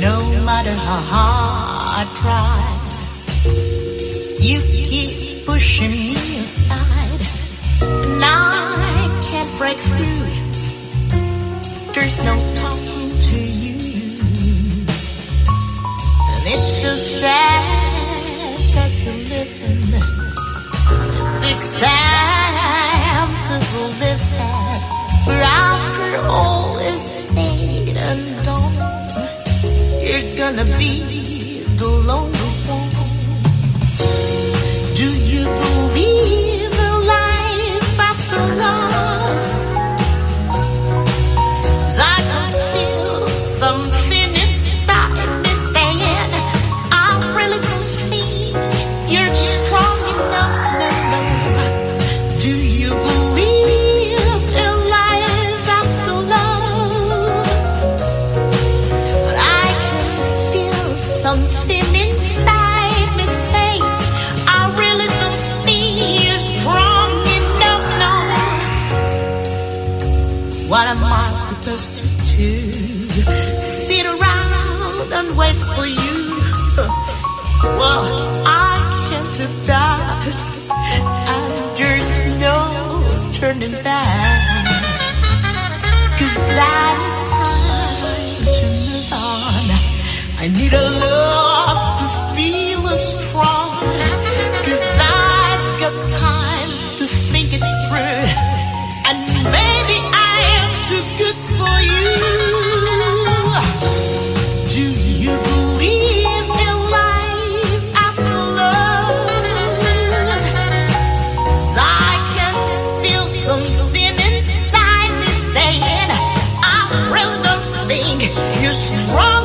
No matter how hard I try, you keep pushing me aside, and I can't break through. There's no talking to you, and it's so sad that you're living the exam to live that. But after all is said and done, you're gonna be the lonely one. Do you believe in life after love? 'Cause I can feel something inside me saying, I really don't think you're strong enough. No, no. Do you believe in life after love? But I can feel something inside me say, I really don't think you're strong enough. No. What am I supposed to do? Sit around and wait for you? Well, I can't do that, and there's no turning back. 'Cause I need time to move on. I need a love to feel strong. 'Cause I've got time to think it through, and maybe I am too good for you. Do you believe in life after love? 'Cause I can feel something inside me saying, I really don't think you're strong